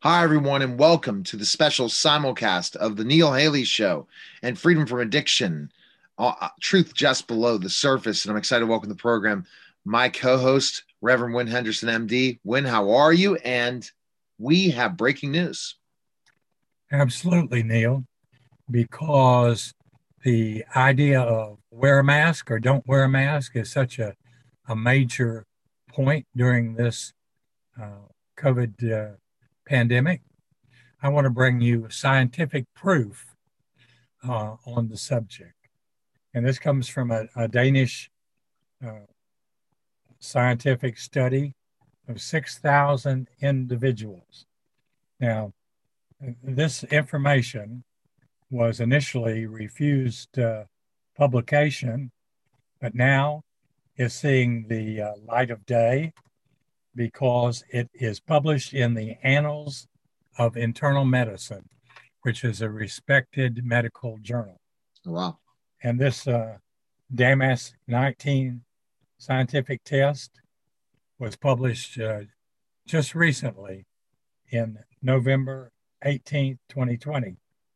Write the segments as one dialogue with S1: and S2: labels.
S1: Hi, everyone, and welcome to the special simulcast of The Neil Haley Show and Freedom from Addiction, Truth Just Below the Surface. And I'm excited to welcome the program my co host, Reverend Wynn Henderson, MD. Wynn, how are you? And we have breaking news.
S2: Absolutely, Neil, because the idea of wear a mask or don't wear a mask is such a major point during this COVID pandemic. I want to bring you scientific proof on the subject. And this comes from a Danish uh, scientific study of 6,000 individuals. Now, this information was initially refused publication, but now is seeing the light of day because it is published in the Annals of Internal Medicine, which is a respected medical journal.
S1: Wow.
S2: And this DAMAS 19 scientific test was published just recently in November 18th, 2020.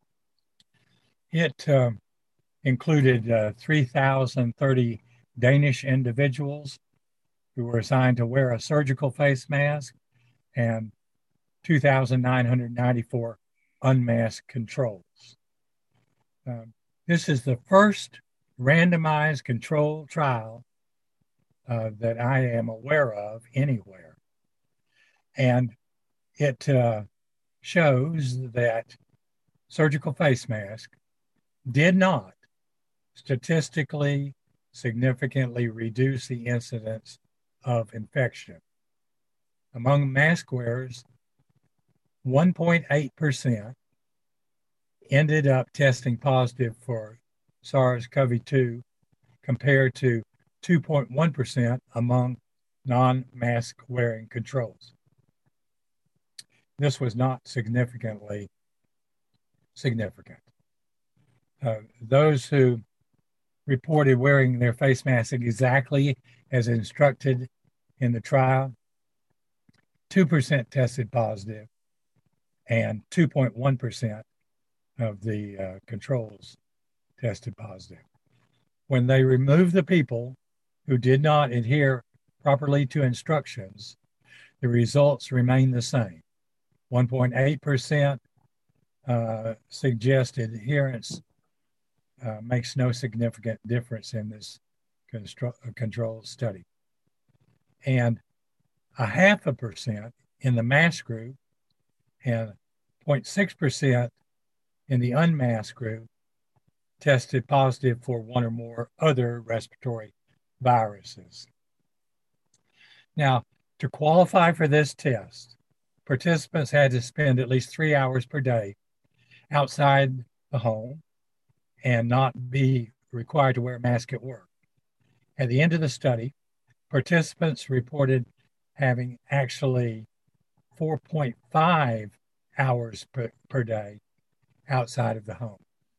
S2: It included 3,030 Danish individuals who were assigned to wear a surgical face mask and 2,994 unmasked controls. This is the first randomized controlled trial that I am aware of anywhere. And it shows that surgical face mask did not statistically significantly reduce the incidence of infection. Among mask wearers, 1.8% ended up testing positive for SARS-CoV-2 compared to 2.1% among non-mask wearing controls. This was not significantly significant. Those who reported wearing their face mask exactly as instructed in the trial, 2% tested positive, and 2.1% of the controls tested positive. When they removed the people who did not adhere properly to instructions, the results remained the same. 1.8% suggested adherence makes no significant difference in this control study. And 0.5% in the masked group and 0.6% in the unmasked group tested positive for one or more other respiratory viruses. Now, to qualify for this test, participants had to spend at least 3 hours per day outside the home and not be required to wear a mask at work. At the end of the study, participants reported having actually 4.5 hours per day outside of the home.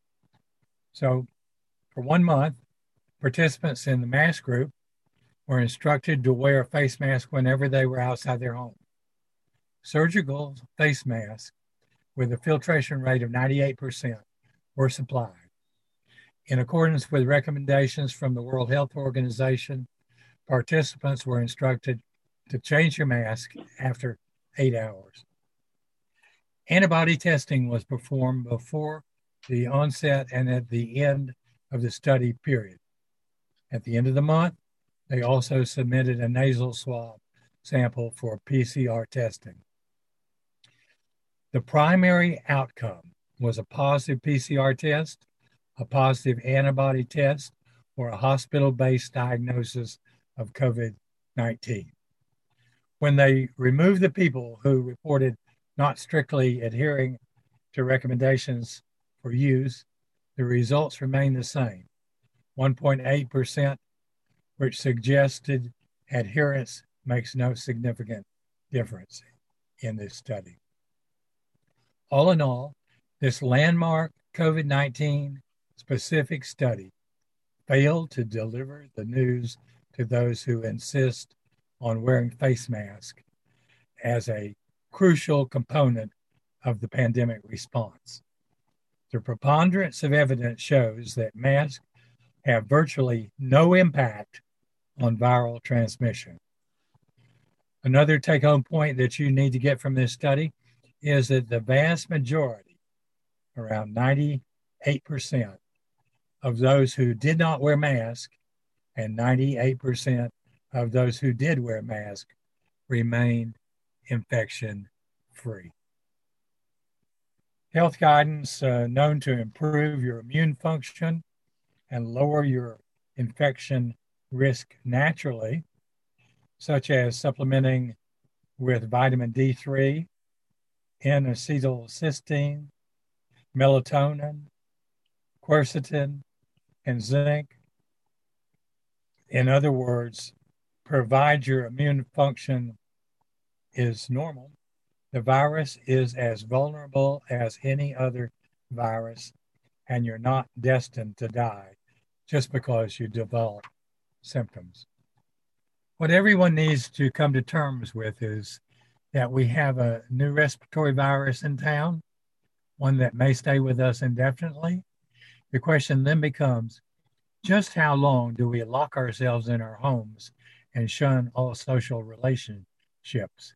S2: So for 1 month, participants in the mask group were instructed to wear a face mask whenever they were outside their home. Surgical face masks with a filtration rate of 98% were supplied. In accordance with recommendations from the World Health Organization, participants were instructed to change your mask after 8 hours. Antibody testing was performed before the onset and at the end of the study period. At the end of the month, they also submitted a nasal swab sample for PCR testing. The primary outcome was a positive PCR test, a positive antibody test, or a hospital-based diagnosis of COVID-19. When they removed the people who reported not strictly adhering to recommendations for use, the results remained the same, 1.8%, which suggested adherence makes no significant difference in this study. All in all, this landmark COVID-19 specific study failed to deliver the news to those who insist on wearing face masks as a crucial component of the pandemic response. The preponderance of evidence shows that masks have virtually no impact on viral transmission. Another take-home point that you need to get from this study is that the vast majority, around 98%, of those who did not wear masks and 98% of those who did wear masks remained infection-free. Health guidance known to improve your immune function and lower your infection risk naturally, such as supplementing with vitamin D3, N-acetylcysteine, melatonin, quercetin, and zinc. In other words, provide your immune function is normal, the virus is as vulnerable as any other virus, and you're not destined to die just because you develop symptoms. What everyone needs to come to terms with is that we have a new respiratory virus in town, one that may stay with us indefinitely. The question then becomes, just how long do we lock ourselves in our homes and shun all social relationships?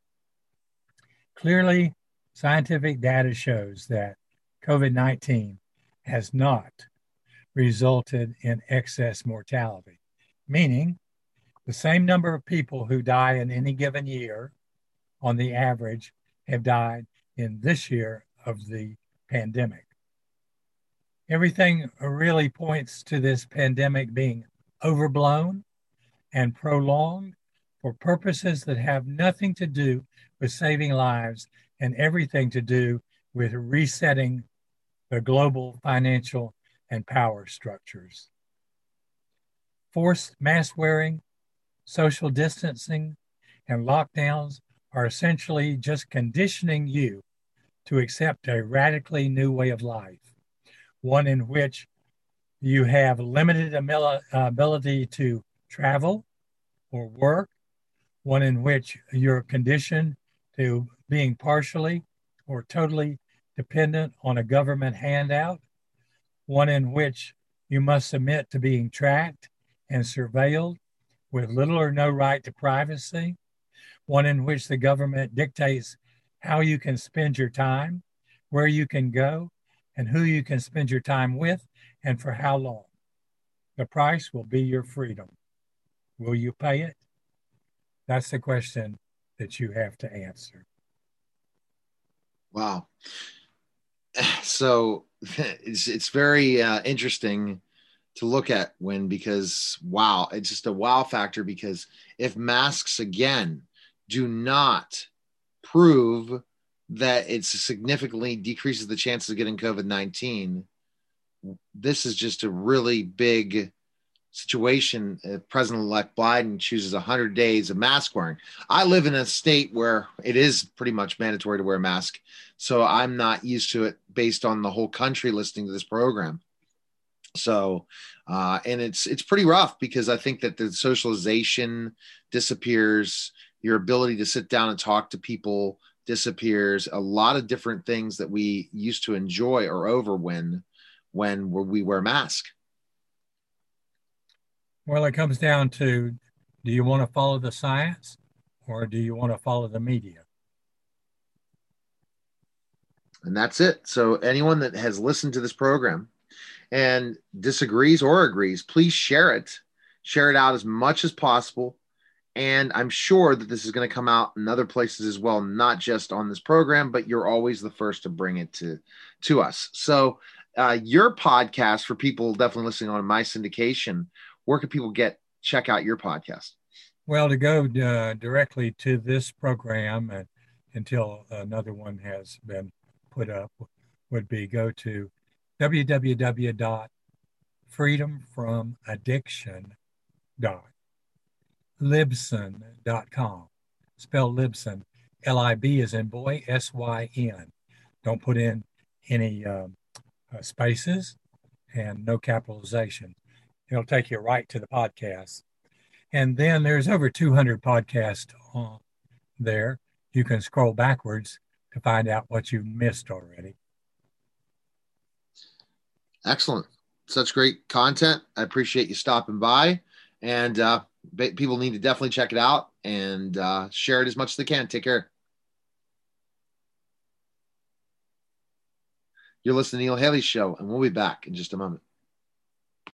S2: Clearly, scientific data shows that COVID-19 has not resulted in excess mortality, meaning the same number of people who die in any given year on the average have died in this year of the pandemic. Everything really points to this pandemic being overblown and prolonged for purposes that have nothing to do with saving lives and everything to do with resetting the global financial and power structures. Forced mask wearing, social distancing, and lockdowns are essentially just conditioning you to accept a radically new way of life, one in which you have limited ability to travel or work, one in which you're conditioned to being partially or totally dependent on a government handout, one in which you must submit to being tracked and surveilled with little or no right to privacy, one in which the government dictates how you can spend your time, where you can go, and who you can spend your time with, and for how long. The price will be your freedom. Will you pay it? That's the question that you have to answer.
S1: Wow. So it's very interesting to look at, Win, because wow, it's just a wow factor, because if masks again do not prove that it significantly decreases the chances of getting COVID-19, this is just a really big situation if President-elect Biden chooses 100 days of mask wearing. I live in a state where it is pretty much mandatory to wear a mask, so I'm not used to it based on the whole country listening to this program. So, and it's pretty rough, because I think that the socialization disappears, your ability to sit down and talk to people disappears. A lot of different things that we used to enjoy are over when we wear masks.
S2: Well, it comes down to, do you want to follow the science or do you want to follow the media?
S1: And that's it. So anyone that has listened to this program and disagrees or agrees, please share it out as much as possible. And I'm sure that this is going to come out in other places as well, not just on this program, but you're always the first to bring it to us. So your podcast, for people definitely listening on my syndication, where can people check out your podcast?
S2: Well, to go directly to this program until another one has been put up would be go to www.freedomfromaddiction.libsyn.com. Spell Libsyn, L-I-B as in boy, S-Y-N. Don't put in any spaces and no capitalization. It'll take you right to the podcast. And then there's over 200 podcasts on there. You can scroll backwards to find out what you've missed already.
S1: Excellent. Such great content. I appreciate you stopping by, and people need to definitely check it out and share it as much as they can. Take care. You're listening to Neil Haley Show, and we'll be back in just a moment.